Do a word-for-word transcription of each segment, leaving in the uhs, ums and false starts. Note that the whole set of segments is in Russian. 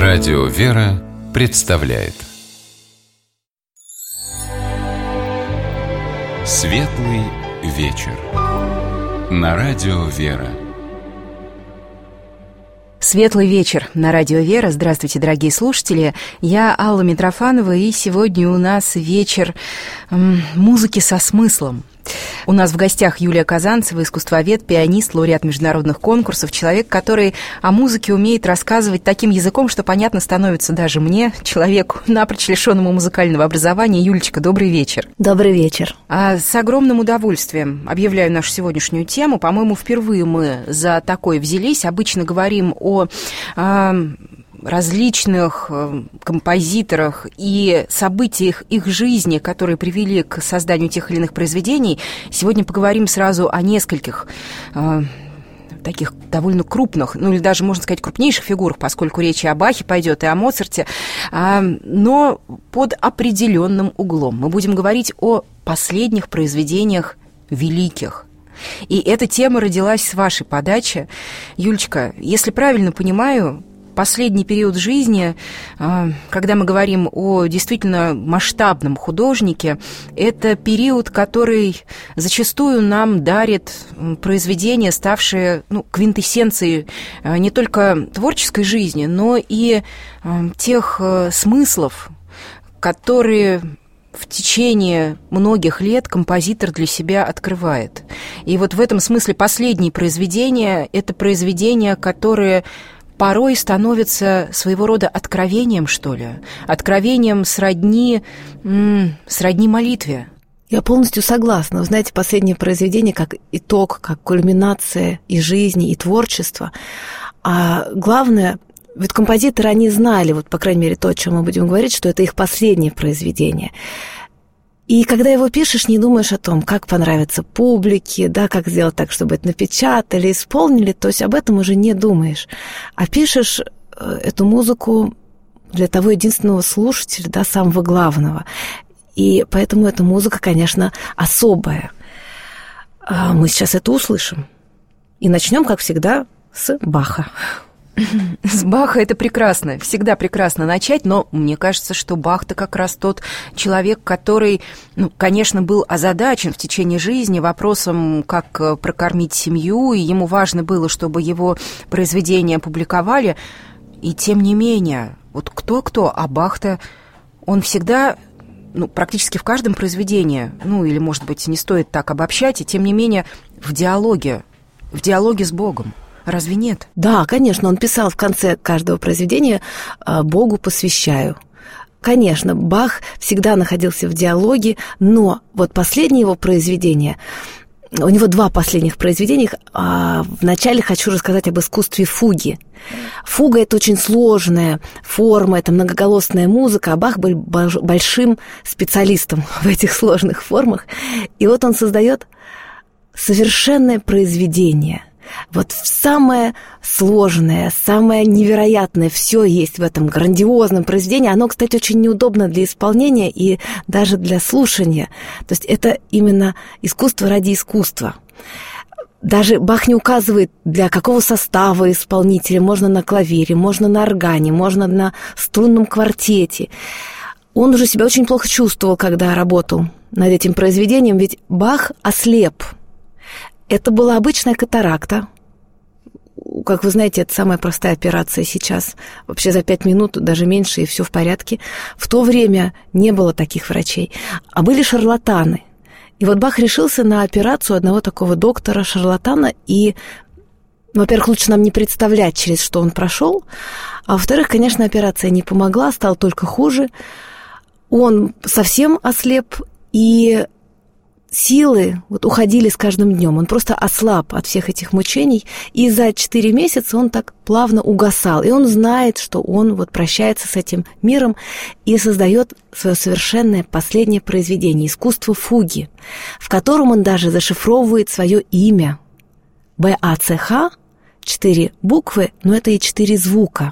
Радио «Вера» представляет Светлый вечер на Радио «Вера». Светлый вечер на Радио «Вера». Здравствуйте, дорогие слушатели. Я Алла Митрофанова, и сегодня у нас вечер м, музыки со смыслом. У нас в гостях Юлия Казанцева, искусствовед, пианист, лауреат международных конкурсов, человек, который о музыке умеет рассказывать таким языком, что понятно становится даже мне, человеку, напрочь лишенному музыкального образования. Юлечка, добрый вечер. Добрый вечер. А с огромным удовольствием объявляю нашу сегодняшнюю тему. По-моему, впервые мы за такое взялись. Обычно говорим о... о различных композиторах и событиях их жизни, которые привели к созданию тех или иных произведений. Сегодня поговорим сразу о нескольких э, таких довольно крупных, ну или даже, можно сказать, крупнейших фигурах, поскольку речь и о Бахе пойдет, и о Моцарте, э, но под определенным углом. Мы будем говорить о последних произведениях великих. И эта тема родилась с вашей подачи. Юлечка, если правильно понимаю, последний период жизни, когда мы говорим о действительно масштабном художнике, это период, который зачастую нам дарит произведения, ставшие ну, квинтэссенцией не только творческой жизни, но и тех смыслов, которые в течение многих лет композитор для себя открывает. И вот в этом смысле последние произведения – это произведения, которые порой становится своего рода откровением, что ли, откровением сродни, сродни молитве. Я полностью согласна. Вы знаете, последнее произведение как итог, как кульминация и жизни, и творчества. А главное, ведь композиторы, они знали, вот, по крайней мере, то, о чем мы будем говорить, что это их последнее произведение. И когда его пишешь, не думаешь о том, как понравится публике, да, как сделать так, чтобы это напечатали, исполнили, то есть об этом уже не думаешь. А пишешь эту музыку для того единственного слушателя, да, самого главного. И поэтому эта музыка, конечно, особая. Мы сейчас это услышим. И начнем, как всегда, с Баха. С Баха это прекрасно, всегда прекрасно начать, но мне кажется, что Бах-то как раз тот человек, который, ну, конечно, был озадачен в течение жизни вопросом, как прокормить семью, и ему важно было, чтобы его произведения опубликовали, и тем не менее, вот кто-кто, а Бах-то, он всегда, ну, практически в каждом произведении, ну, или, может быть, не стоит так обобщать, и тем не менее в диалоге, в диалоге с Богом. Разве нет? Да, конечно, он писал в конце каждого произведения «Богу посвящаю». Конечно, Бах всегда находился в диалоге, но вот последнее его произведение, у него два последних произведения, вначале хочу рассказать об искусстве фуги. Фуга – это очень сложная форма, это многоголосная музыка, а Бах был большим специалистом в этих сложных формах. И вот он создает совершенное произведение. Вот самое сложное, самое невероятное все есть в этом грандиозном произведении. Оно, кстати, очень неудобно для исполнения и даже для слушания. То есть это именно искусство ради искусства. Даже Бах не указывает, для какого состава исполнителя. Можно на клавире, можно на органе, можно на струнном квартете. Он уже себя очень плохо чувствовал, когда работал над этим произведением, ведь Бах ослеп. Это была обычная катаракта. Как вы знаете, это самая простая операция сейчас. Вообще за пять минут, даже меньше, и все в порядке. В то время не было таких врачей, а были шарлатаны. И вот Бах решился на операцию одного такого доктора-шарлатана. И, во-первых, лучше нам не представлять, через что он прошел. А во-вторых, конечно, операция не помогла, стало только хуже. Он совсем ослеп, и силы вот уходили с каждым днем. Он просто ослаб от всех этих мучений, и за четыре месяца он так плавно угасал. И он знает, что он вот прощается с этим миром и создает свое совершенное последнее произведение «Искусство фуги», в котором он даже зашифровывает свое имя. Б А Ц Х, четыре буквы, но это и четыре звука.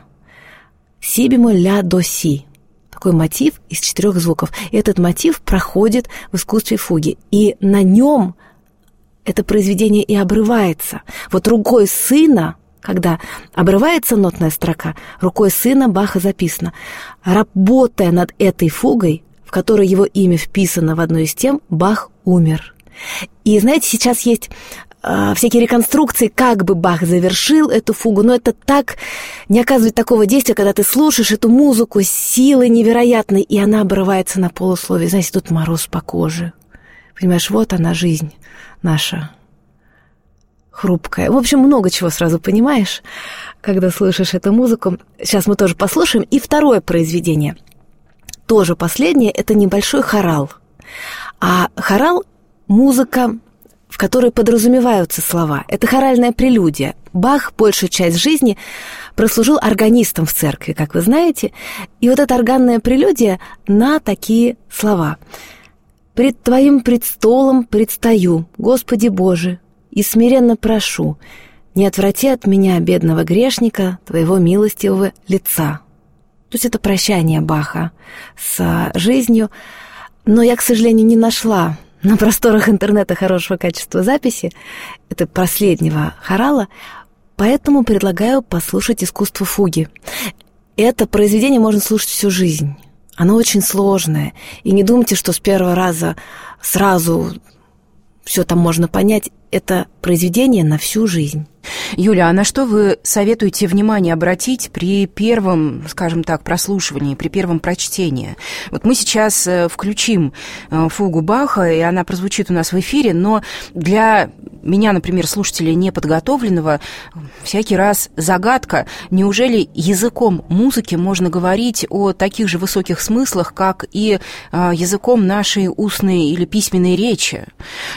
Си бемоль, ля, до, си. Такой мотив из четырех звуков. И этот мотив проходит в искусстве фуги. И на нем это произведение и обрывается. Вот рукой сына, когда обрывается нотная строка, рукой сына Баха записано: «Работая над этой фугой, в которой его имя вписано в одну из тем, Бах умер». И, знаете, сейчас есть э, всякие реконструкции, как бы Бах завершил эту фугу, но это так не оказывает такого действия, когда ты слушаешь эту музыку с силой невероятной, и она обрывается на полусловие. Знаете, тут мороз по коже. Понимаешь, вот она, жизнь наша хрупкая. В общем, много чего сразу понимаешь, когда слышишь эту музыку. Сейчас мы тоже послушаем. И второе произведение, тоже последнее, это небольшой хорал. А хорал — музыка, в которой подразумеваются слова. Это хоральная прелюдия. Бах большую часть жизни прослужил органистом в церкви, как вы знаете. И вот эта органная прелюдия на такие слова. «Пред Твоим престолом предстаю, Господи Боже, и смиренно прошу, не отврати от меня, бедного грешника, Твоего милостивого лица». То есть это прощание Баха с жизнью. Но я, к сожалению, не нашла на просторах интернета хорошего качества записи, это последнего хорала, поэтому предлагаю послушать «Искусство фуги». Это произведение можно слушать всю жизнь. Оно очень сложное, и не думайте, что с первого раза сразу все там можно понять. Это произведение на всю жизнь. Юля, а на что вы советуете внимание обратить при первом, скажем так, прослушивании, при первом прочтении? Вот мы сейчас включим фугу Баха, и она прозвучит у нас в эфире, но для меня, например, слушателя неподготовленного, всякий раз загадка, неужели языком музыки можно говорить о таких же высоких смыслах, как и языком нашей устной или письменной речи?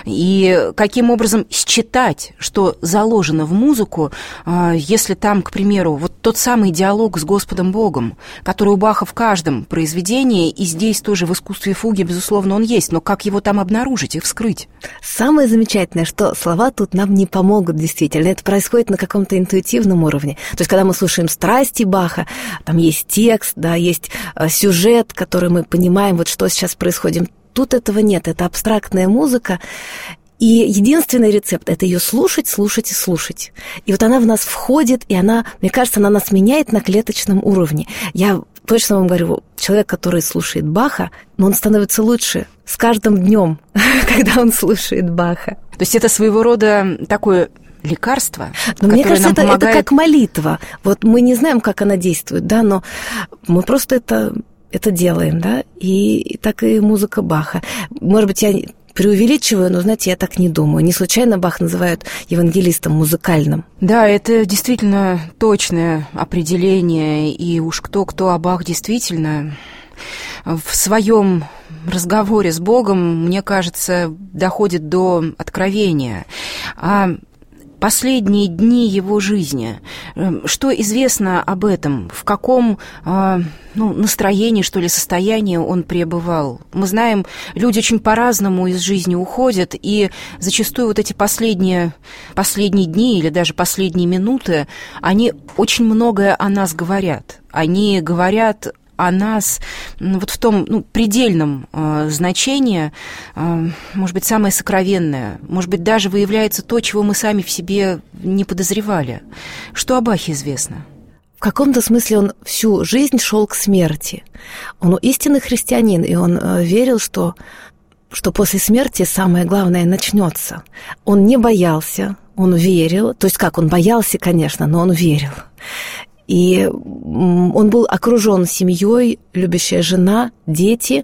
И каким образом считать, что заложено в музыку, если там, к примеру, вот тот самый диалог с Господом Богом, который у Баха в каждом произведении, и здесь тоже в «Искусстве фуги», безусловно, он есть, но как его там обнаружить и вскрыть? Самое замечательное, что слова тут нам не помогут действительно. Это происходит на каком-то интуитивном уровне. То есть, когда мы слушаем «Страсти» Баха, там есть текст, да, есть сюжет, который мы понимаем, вот что сейчас происходит. Тут этого нет, это абстрактная музыка. И единственный рецепт – это ее слушать, слушать и слушать. И вот она в нас входит, и она, мне кажется, она нас меняет на клеточном уровне. Я точно вам говорю, человек, который слушает Баха, но он становится лучше с каждым днем, когда он слушает Баха. То есть это своего рода такое лекарство, но мне кажется, это, помогает... это как молитва. Вот мы не знаем, как она действует, да, но мы просто это, это делаем, да, и так и музыка Баха. Может быть, я преувеличиваю, но, знаете, я так не думаю. Не случайно Бах называют евангелистом музыкальным. Да, это действительно точное определение, и уж кто-кто, а Бах действительно в своем разговоре с Богом, мне кажется, доходит до откровения. А последние дни его жизни, что известно об этом? В каком ну, настроении, что ли, состоянии он пребывал? Мы знаем, люди очень по-разному из жизни уходят, и зачастую вот эти последние, последние дни или даже последние минуты, они очень многое о нас говорят. Они говорят о нас вот в том ну, предельном э, значении, э, может быть, самое сокровенное, может быть, даже выявляется то, чего мы сами в себе не подозревали. Что о Бахе известно? В каком-то смысле он всю жизнь шел к смерти. Он истинный христианин, и он э, верил, что, что после смерти самое главное начнется. Он не боялся, он верил, то есть как, он боялся, конечно, но он верил. И он был окружен семьей, любящая жена, дети.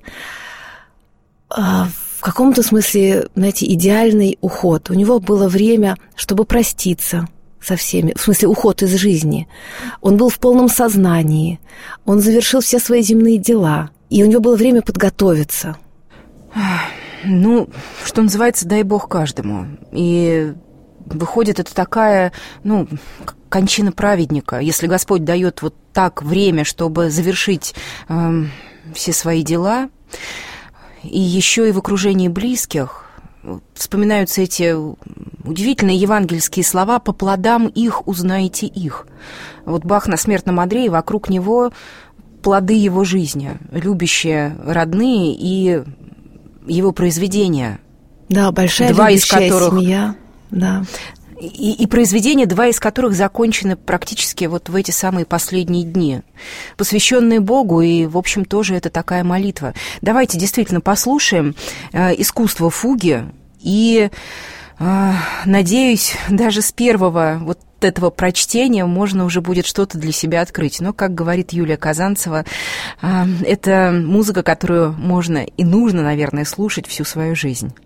В каком-то смысле, знаете, идеальный уход. У него было время, чтобы проститься со всеми, в смысле уход из жизни. Он был в полном сознании, он завершил все свои земные дела, и у него было время подготовиться. Ну, что называется, дай Бог каждому. И выходит, это такая, ну, кончина праведника. Если Господь дает вот так время, чтобы завершить э, все свои дела, и еще и в окружении близких, вспоминаются эти удивительные евангельские слова: «По плодам их узнаете их». Вот Бах на смертном одре, и вокруг него плоды его жизни, любящие родные и его произведения. Да, большая два любящая из которых, семья. Да. И, и произведения, два из которых закончены практически вот в эти самые последние дни, посвященные Богу, и, в общем, тоже это такая молитва. Давайте действительно послушаем искусство фуги, и, надеюсь, даже с первого вот этого прочтения можно уже будет что-то для себя открыть. Но, как говорит Юлия Казанцева, это музыка, которую можно и нужно, наверное, слушать всю свою жизнь.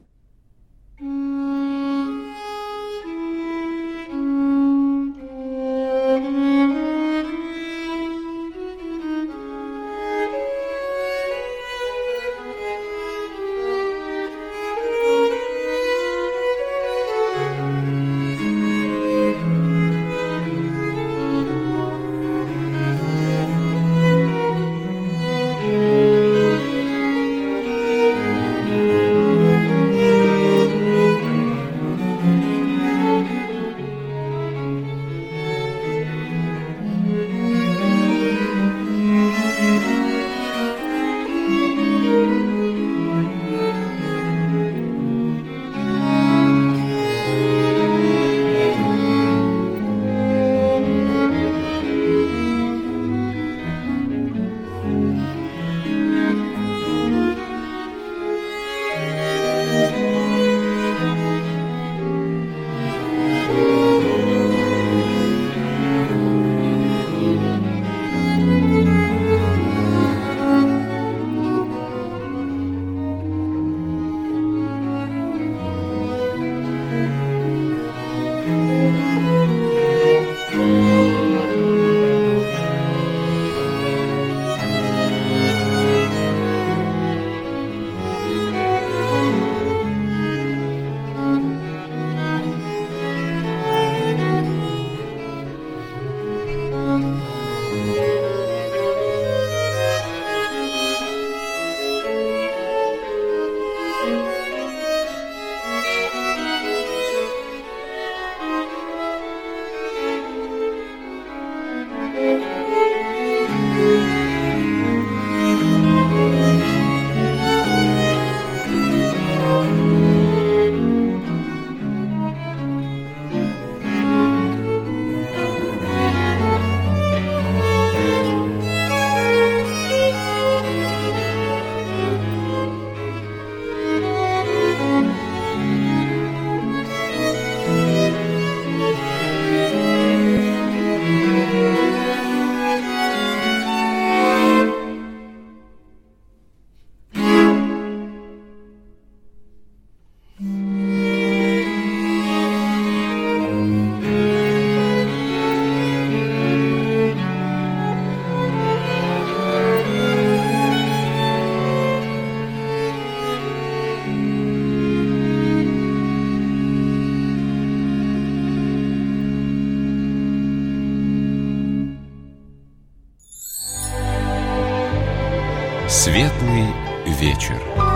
Светлый вечер.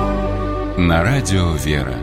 На радио «Вера».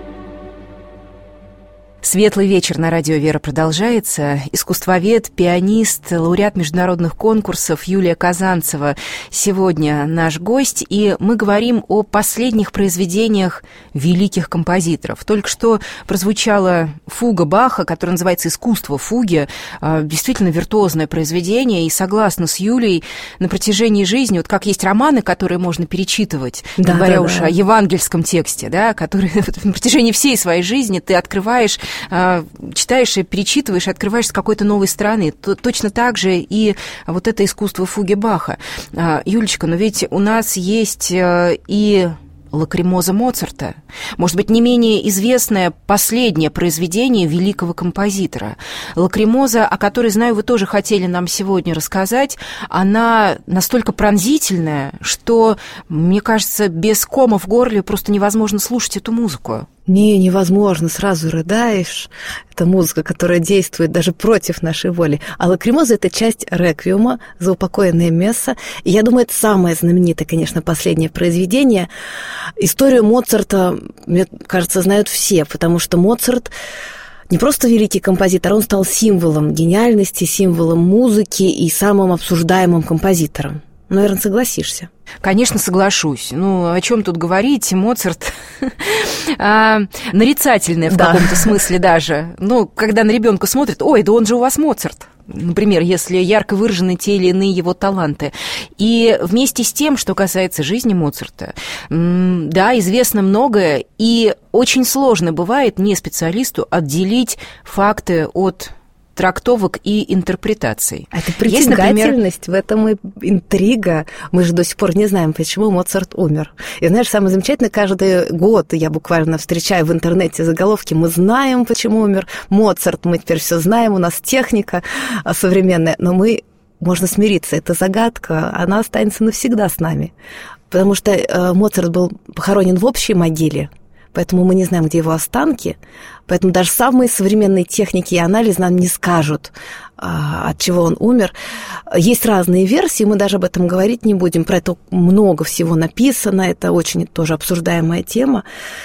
Светлый вечер на радио «Вера» продолжается. Искусствовед, пианист, лауреат международных конкурсов Юлия Казанцева сегодня наш гость, и мы говорим о последних произведениях великих композиторов. Только что прозвучала фуга Баха, которая называется «Искусство фуги». Действительно виртуозное произведение, и согласна с Юлей, на протяжении жизни, вот как есть романы, которые можно перечитывать, да, говоря да, уж да. о евангельском тексте, да, который на протяжении всей своей жизни ты открываешь, читаешь и перечитываешь, и открываешь с какой-то новой стороны. Точно так же и вот это искусство фуги Баха. Юлечка, но ведь у нас есть и «Лакримоза» Моцарта. Может быть, не менее известное последнее произведение великого композитора. «Лакримоза», о которой, знаю, вы тоже хотели нам сегодня рассказать, она настолько пронзительная, что, мне кажется, без кома в горле просто невозможно слушать эту музыку. Не, невозможно, сразу рыдаешь. Это музыка, которая действует даже против нашей воли. А «Лакримоза» — это часть реквиема, заупокоенное месса. И я думаю, это самое знаменитое, конечно, последнее произведение. Историю Моцарта, мне кажется, знают все, потому что Моцарт не просто великий композитор, он стал символом гениальности, символом музыки и самым обсуждаемым композитором. Наверное, согласишься. Конечно, соглашусь. Ну, о чем тут говорить? Моцарт нарицательный в каком-то смысле даже. Ну, когда на ребенка смотрят, ой, да он же у вас Моцарт. Например, если ярко выражены те или иные его таланты. И вместе с тем, что касается жизни Моцарта, да, известно многое, и очень сложно бывает не специалисту отделить факты от трактовок и интерпретаций. Это притягательность, например... в этом и интрига. Мы же до сих пор не знаем, почему Моцарт умер. И знаешь, самое замечательное, каждый год я буквально встречаю в интернете заголовки: мы знаем, почему умер Моцарт, мы теперь все знаем, у нас техника современная, но мы, можно смириться, эта загадка, она останется навсегда с нами. Потому что Моцарт был похоронен в общей могиле, поэтому мы не знаем, где его останки, поэтому даже самые современные техники и анализ нам не скажут, от чего он умер. Есть разные версии, мы даже об этом говорить не будем, про это много всего написано, это очень тоже обсуждаемая тема,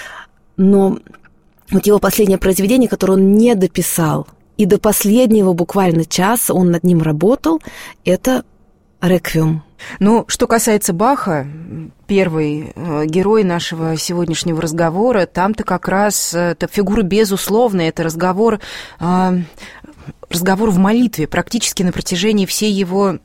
но вот его последнее произведение, которое он не дописал, и до последнего буквально часа он над ним работал, это «Реквием». Ну, что касается Баха, первый герой нашего сегодняшнего разговора, там-то как раз это фигура безусловная, это разговор, разговор в молитве практически на протяжении всей его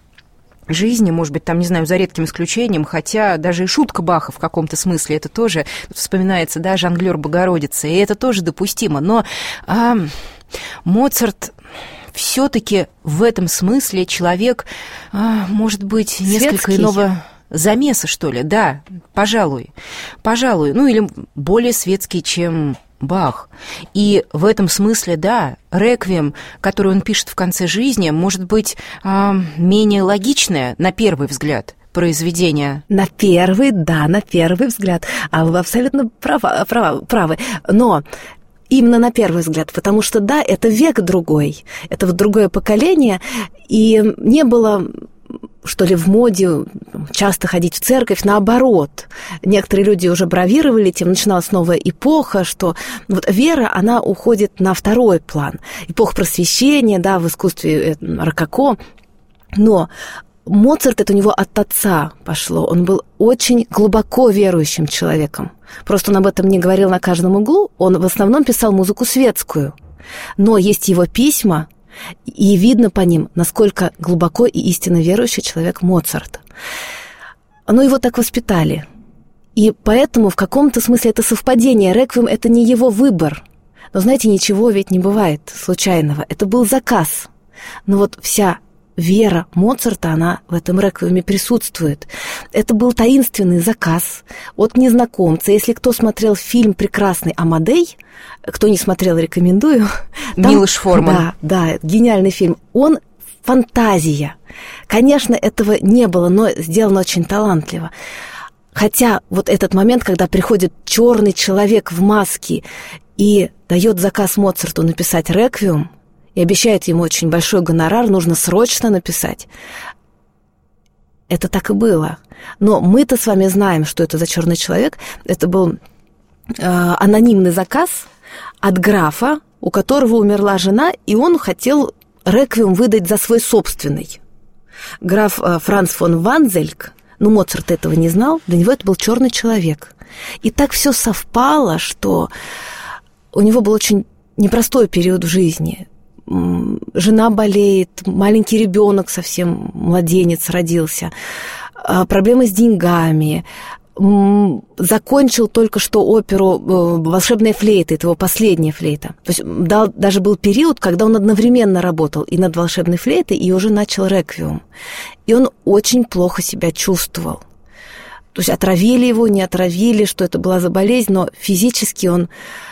жизни, может быть, там, не знаю, за редким исключением, хотя даже и шутка Баха в каком-то смысле, это тоже вспоминается, да, «Жонглёр Богородицы», и это тоже допустимо, но а, Моцарт... все-таки в этом смысле человек, может быть, несколько светский. Иного замеса, что ли, да, пожалуй, пожалуй, ну или более светский, чем Бах. И в этом смысле, да, «Реквием», который он пишет в конце жизни, может быть, менее логичное, на первый взгляд, произведение. На первый, да, на первый взгляд. А вы абсолютно права, права, правы. Но... именно на первый взгляд, потому что, да, это век другой, это вот другое поколение, и не было, что ли, в моде часто ходить в церковь, наоборот. Некоторые люди уже бравировали тем, начиналась новая эпоха, что вот вера, она уходит на второй план. Эпоха просвещения, да, в искусстве рококо, но... Моцарт, это у него от отца пошло. Он был очень глубоко верующим человеком. Просто он об этом не говорил на каждом углу. Он в основном писал музыку светскую. Но есть его письма, и видно по ним, насколько глубоко и истинно верующий человек Моцарт. Но его так воспитали. И поэтому в каком-то смысле это совпадение. «Реквием» — это не его выбор. Но, знаете, ничего ведь не бывает случайного. Это был заказ. Но вот вся... вера Моцарта, она в этом «Реквиеме» присутствует. Это был таинственный заказ от незнакомца. Если кто смотрел фильм прекрасный «Амадей», кто не смотрел, рекомендую. Милош Форман. Да, да, гениальный фильм. Он фантазия. Конечно, этого не было, но сделано очень талантливо. Хотя вот этот момент, когда приходит черный человек в маске и дает заказ Моцарту написать «Реквием», и обещает ему очень большой гонорар, нужно срочно написать. Это так и было. Но мы-то с вами знаем, что это за черный человек. Это был э, анонимный заказ от графа, у которого умерла жена, и он хотел «Реквием» выдать за свой собственный. Граф э, Франц фон Ванзельк, ну, Моцарт этого не знал, для него это был черный человек. И так все совпало, что у него был очень непростой период в жизни. Жена болеет, маленький ребенок совсем, младенец родился, проблемы с деньгами. Закончил только что оперу «Волшебная флейта», это его последняя флейта. То есть да, даже был период, когда он одновременно работал и над «Волшебной флейтой», и уже начал «Реквием». И он очень плохо себя чувствовал. То есть отравили его, не отравили, что это была за болезнь, но физически он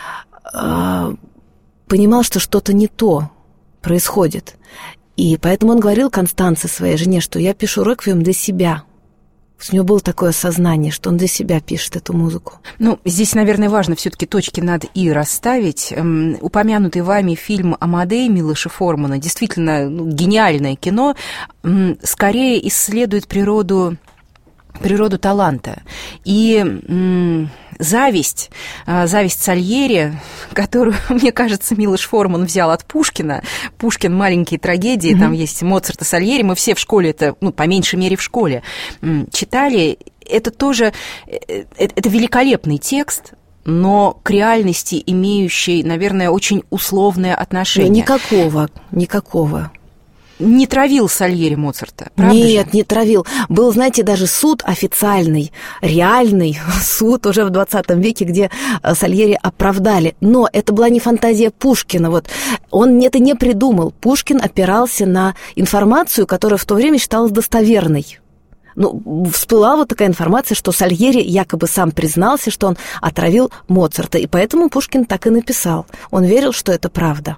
э, понимал, что что-то не то происходит. И поэтому он говорил Констанце, своей жене, что я пишу «Реквием» для себя. У него было такое сознание, что он для себя пишет эту музыку. Ну, здесь, наверное, важно все-таки точки над «и» расставить. Эм, упомянутый вами фильм «Амадей» Милоша Формана, действительно ну, гениальное кино, эм, скорее исследует природу, природу таланта. И эм, зависть, зависть Сальери, которую, мне кажется, Милош Форман взял от Пушкина. Пушкин «Маленькие трагедии», mm-hmm. там есть Моцарт и Сальери, мы все в школе это, ну, по меньшей мере в школе читали. Это тоже, это великолепный текст, но к реальности имеющий, наверное, очень условное отношение. Но никакого, никакого. Не травил Сальери Моцарта, правда Нет, же? не травил. Был, знаете, даже суд официальный, реальный суд уже в двадцатом веке, где Сальери оправдали. Но это была не фантазия Пушкина. Вот. Он это не придумал. Пушкин опирался на информацию, которая в то время считалась достоверной. Ну, всплыла вот такая информация, что Сальери якобы сам признался, что он отравил Моцарта. И поэтому Пушкин так и написал. Он верил, что это правда.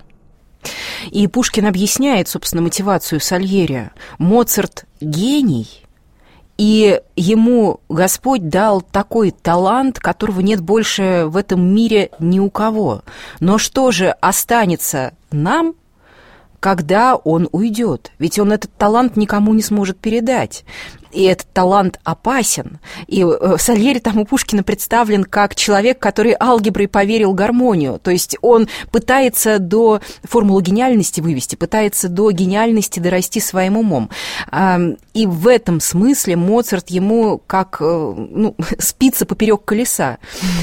И Пушкин объясняет, собственно, мотивацию Сальери. Моцарт – гений, и ему Господь дал такой талант, которого нет больше в этом мире ни у кого. Но что же останется нам, когда он уйдет? Ведь он этот талант никому не сможет передать. И этот талант опасен. И Сальери там у Пушкина представлен как человек, который алгеброй поверил гармонию. То есть он пытается до формулы гениальности вывести, пытается до гениальности дорасти своим умом. И в этом смысле Моцарт ему как, ну, спица поперек колеса.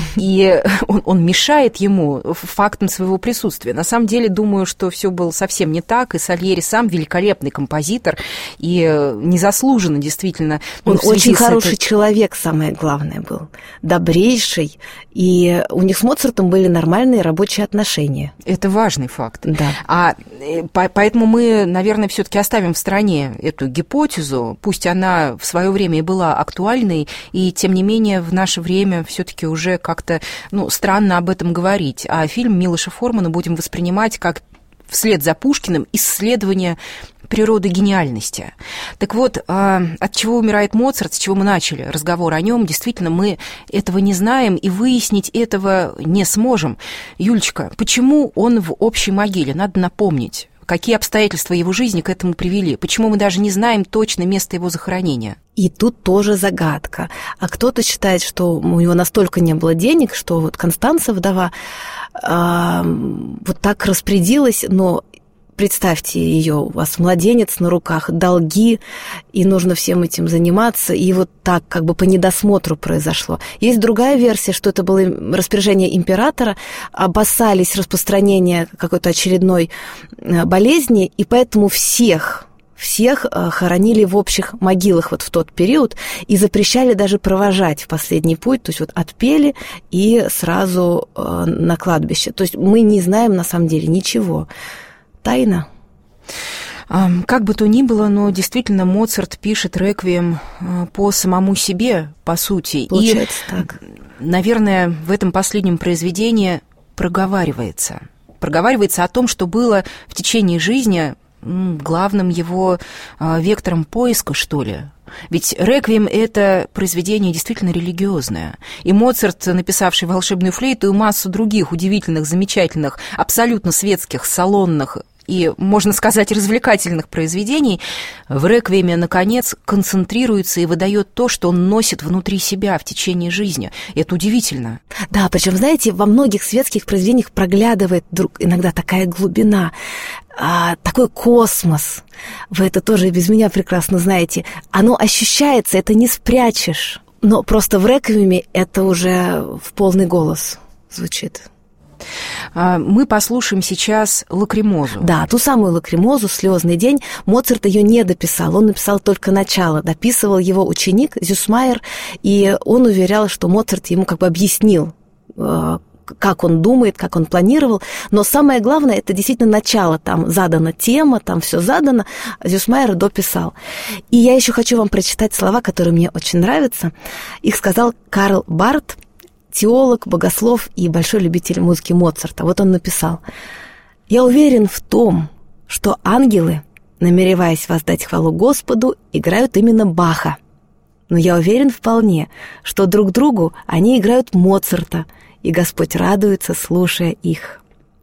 И он, он мешает ему фактом своего присутствия. На самом деле, думаю, что все было совсем не так. И Сальери сам великолепный композитор и незаслуженно действительно. Он очень хороший этой... человек, самое главное, был. Добрейший. И у них с Моцартом были нормальные рабочие отношения. Это важный факт. Да. А поэтому мы, наверное, все-таки оставим в стороне эту гипотезу. Пусть она в свое время и была актуальной, и тем не менее в наше время все-таки уже как-то, ну, странно об этом говорить. А фильм Милоша Формана будем воспринимать как вслед за Пушкиным исследование природы гениальности. Так вот, от чего умирает Моцарт, с чего мы начали разговор о нем, действительно, мы этого не знаем и выяснить этого не сможем. Юлечка, почему он в общей могиле? Надо напомнить, какие обстоятельства его жизни к этому привели, почему мы даже не знаем точно место его захоронения. И тут тоже загадка. А кто-то считает, что у него настолько не было денег, что вот Констанца, вдова, э, вот так распорядилась, но представьте ее, у вас младенец на руках, долги, и нужно всем этим заниматься, и вот так как бы по недосмотру произошло. Есть другая версия, что это было распоряжение императора, опасались распространения какой-то очередной болезни, и поэтому всех... Всех хоронили в общих могилах вот в тот период и запрещали даже провожать в последний путь, то есть вот отпели и сразу на кладбище. То есть мы не знаем на самом деле ничего. Тайна. Как бы то ни было, но действительно Моцарт пишет реквием по самому себе, по сути. Получается и, так. Наверное, в этом последнем произведении проговаривается. Проговаривается о том, что было в течение жизни главным его вектором поиска, что ли. Ведь «Реквием» — это произведение действительно религиозное. И Моцарт, написавший «Волшебную флейту», и массу других удивительных, замечательных, абсолютно светских, салонных и, можно сказать, развлекательных произведений, в «Реквиеме», наконец, концентрируется и выдает то, что он носит внутри себя в течение жизни. И это удивительно. Да, причем, знаете, во многих светских произведениях проглядывает вдруг иногда такая глубина, а, такой космос. Вы это тоже без меня прекрасно знаете. Оно ощущается, это не спрячешь. Но просто в «Реквиеме» это уже в полный голос звучит. Мы послушаем сейчас «Лакримозу». Да, ту самую «Лакримозу», «Слезный день». Моцарт ее не дописал, он написал только начало. Дописывал его ученик Зюсмайер, и он уверял, что Моцарт ему как бы объяснил, как он думает, как он планировал. Но самое главное, это действительно начало. Там задана тема, там все задано. Зюсмайер дописал. И я еще хочу вам прочитать слова, которые мне очень нравятся. Их сказал Карл Барт, теолог, богослов и большой любитель музыки Моцарта. Вот он написал: «Я уверен в том, что ангелы, намереваясь воздать хвалу Господу, играют именно Баха. Но я уверен вполне, что друг другу они играют Моцарта, и Господь радуется, слушая их».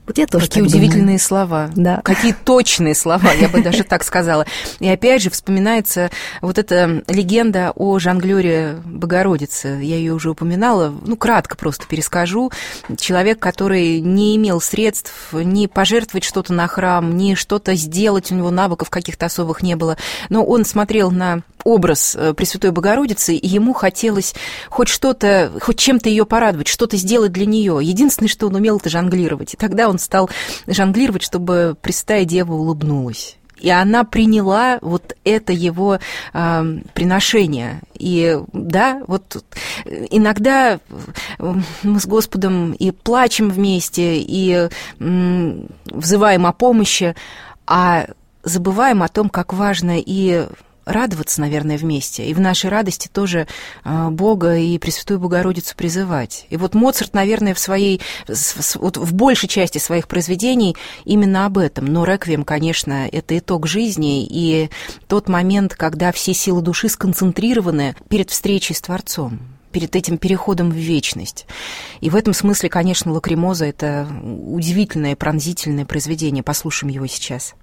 Вот я тоже Какие так удивительные думаю. слова. Да. Какие точные слова, я бы даже так сказала. И опять же вспоминается вот эта легенда о жонглёре Богородицы. Я ее уже упоминала, ну, кратко просто перескажу. Человек, который не имел средств ни пожертвовать что-то на храм, ни что-то сделать, у него навыков каких-то особых не было, но он смотрел на образ Пресвятой Богородицы, и ему хотелось хоть что-то, хоть чем-то ее порадовать, что-то сделать для нее. Единственное, что он умел, это жонглировать. И тогда он стал жонглировать, чтобы Пресвятая Дева улыбнулась. И она приняла вот это его э, приношение. И да, вот иногда мы с Господом и плачем вместе, и э, взываем о помощи, а забываем о том, как важно и радоваться, наверное, вместе. И в нашей радости тоже Бога и Пресвятую Богородицу призывать. И вот Моцарт, наверное, в своей, вот в большей части своих произведений именно об этом. Но «Реквием», конечно, это итог жизни и тот момент, когда все силы души сконцентрированы перед встречей с Творцом, перед этим переходом в вечность. И в этом смысле, конечно, «Лакримоза» — это удивительное, пронзительное произведение. Послушаем его сейчас.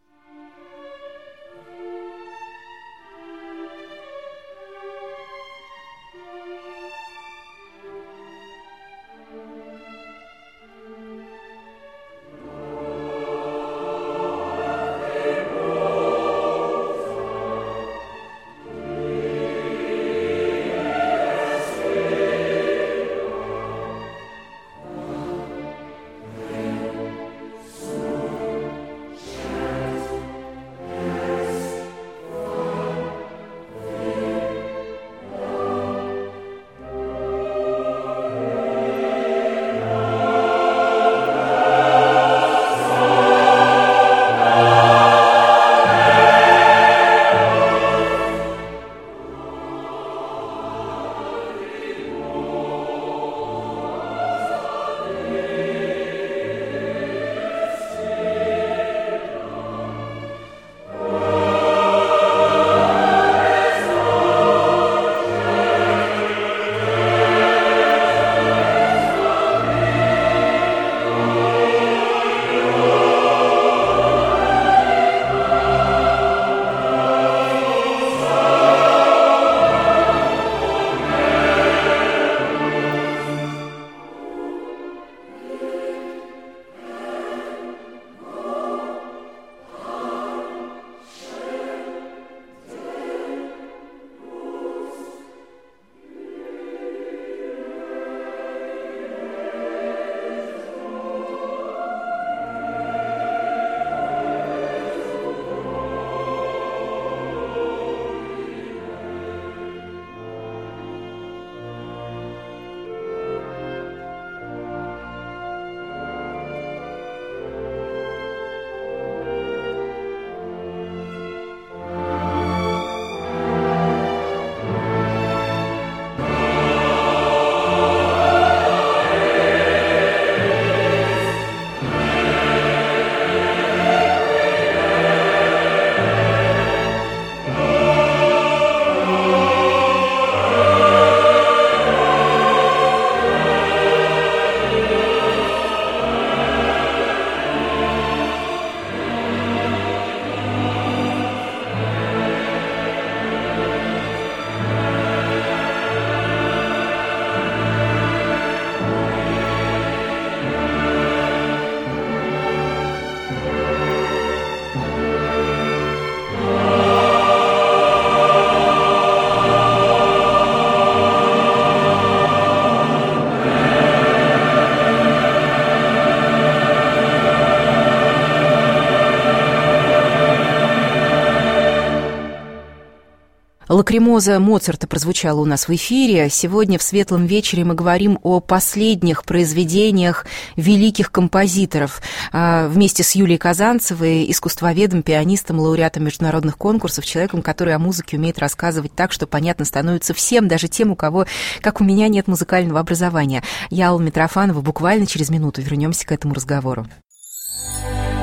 «Лакримоза» Моцарта прозвучала у нас в эфире. Сегодня в «Светлом вечере» мы говорим о последних произведениях великих композиторов. Вместе с Юлией Казанцевой, искусствоведом, пианистом, лауреатом международных конкурсов, человеком, который о музыке умеет рассказывать так, что понятно становится всем, даже тем, у кого, как у меня, нет музыкального образования. Я, Алла Митрофанова, буквально через минуту вернемся к этому разговору.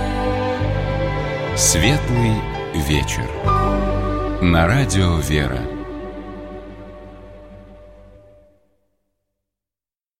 «Светлый вечер» на радио «Вера».